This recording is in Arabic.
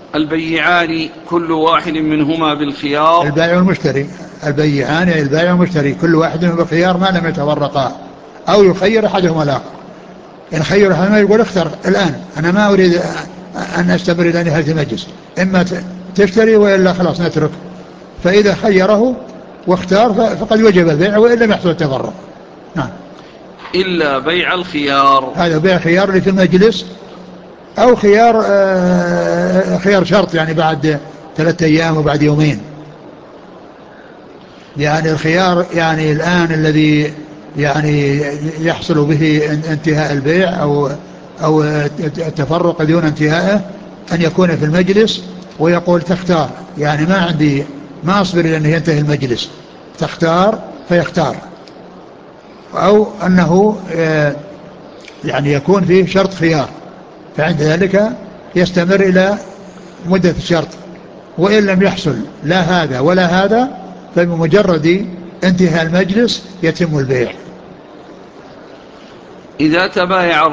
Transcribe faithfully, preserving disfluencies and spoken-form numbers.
البيعان كل واحد منهما بالخيار. البائع والمشتري، البيعان يعني البائع والمشتري كل واحد منهم بالخيار ما لم يتفرقا، أو يخير أحدهما الآخر. إن خير أحدهما يقول اختر الآن، أنا ما أريد أن أستمر إلى نهاية المجلس، إما تشتري وإلا خلاص نترك. فإذا خيره واختار فقد وجب البيع وإن لم يحصل التفرق. نعم. إلا بيع الخيار. هذا بيع خيار اللي في المجلس، أو خيار آه خيار شرط يعني بعد ثلاثة أيام وبعد يومين. يعني الخيار يعني الآن الذي يعني يحصل به انتهاء البيع أو أو التفرق دون انتهائه، أن يكون في المجلس ويقول تختار، يعني ما عندي ما أصبر إلى أن ينتهي المجلس، تختار فيختار. أو أنه يعني يكون فيه شرط خيار، فعند ذلك يستمر إلى مدة الشرط، وإن لم يحصل لا هذا ولا هذا فبمجرد انتهاء المجلس يتم البيع. إذا تبايع